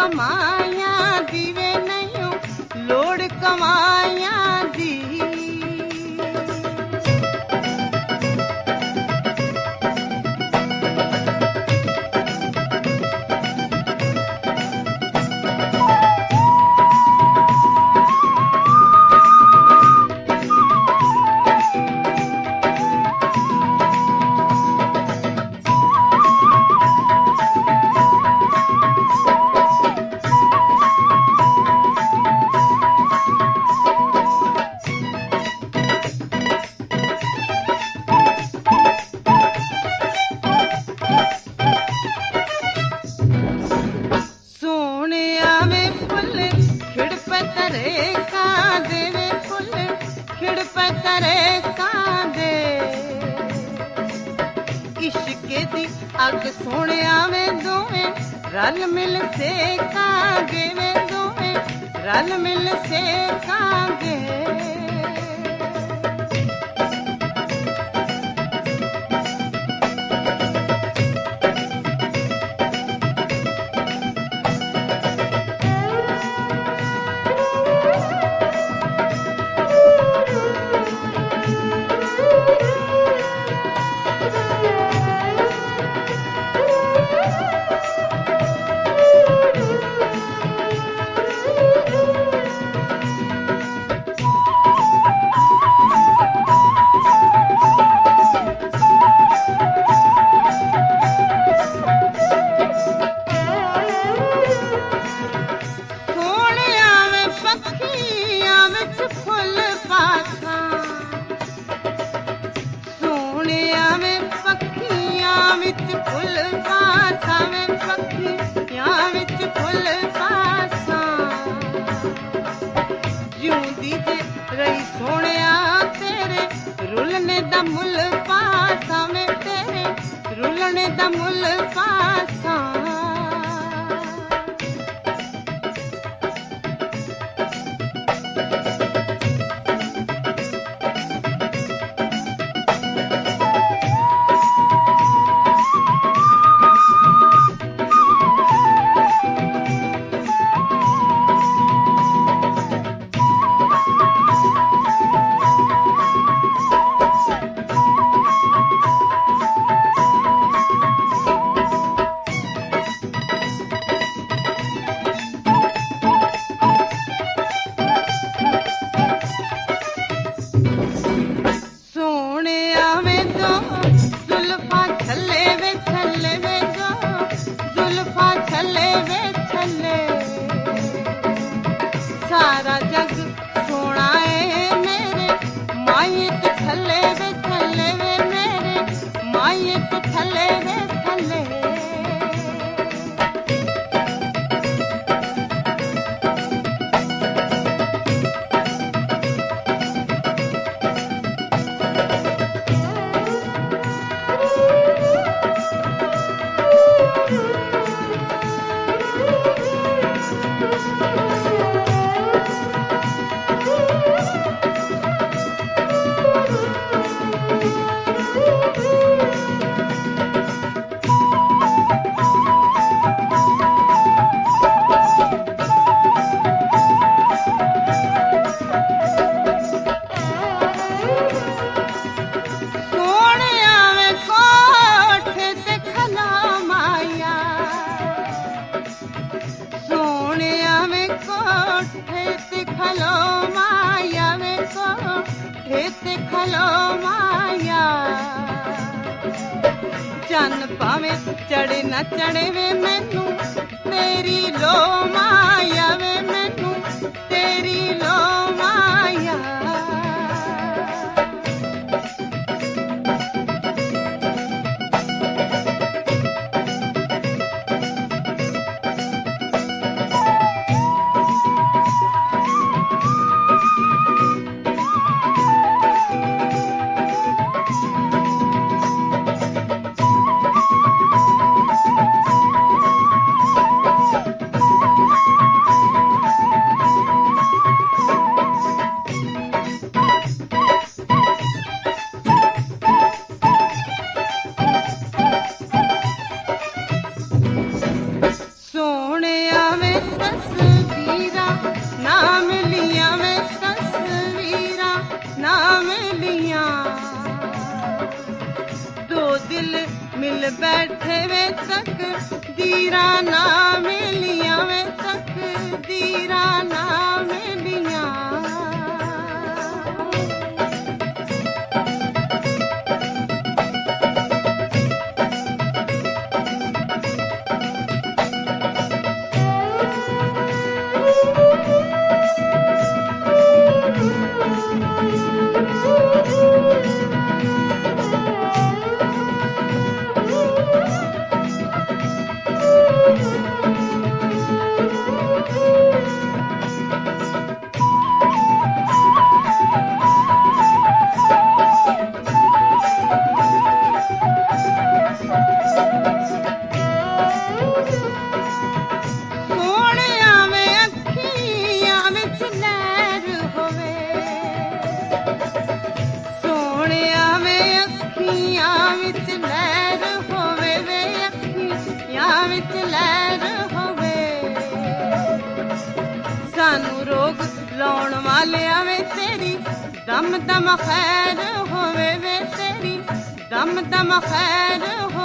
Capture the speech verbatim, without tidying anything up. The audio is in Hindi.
कमाया दीवे नहीं लोड़ कमाया दी। अग सोने आवे दोवें रल मिल से कागे वे दोवें रल मिल से कागे। रही सोनिया तेरे रुलने दा मुल पासा में तेरे रुलने दा मुल पासा। सारा जग सोना है मेरे मायत थले वे थले वे मेरे मायत थले वे थले। खलो माया में को हेत खलो माया चन पावे चढ़े न चढ़े वे मैनू तेरी लो माया वे मैनू तेरी लो माया। तस्वीरां ना मिलियां वे तस्वीरां ना मिलियां दो दिल मिल बैठे वे तकदीरां ना मिलियां वे तकदीरां ना मिलियां सानू रोग लाउण वालियां वे तेरी दम दम खैर होवे वे तेरी दम दम खैर